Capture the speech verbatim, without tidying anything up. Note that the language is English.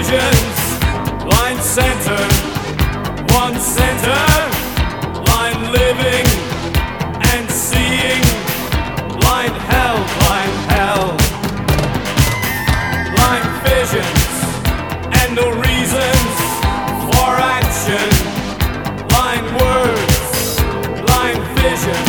visions, line center, one center, line living and seeing, line hell, line hell, line visions and no reasons for action, line words, line visions.